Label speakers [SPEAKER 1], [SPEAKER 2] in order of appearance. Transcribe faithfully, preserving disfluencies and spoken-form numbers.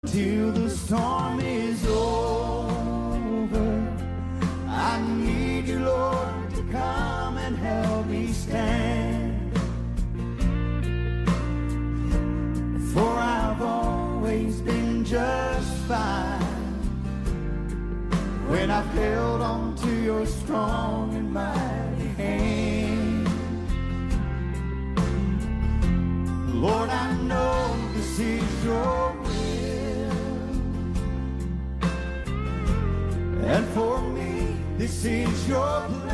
[SPEAKER 1] till the storm is over. I need you, Lord, to come and help me stand. For I've always been just fine when I've held on to your strong and mighty hand. Lord, I know this is your will, and for me this is your plan.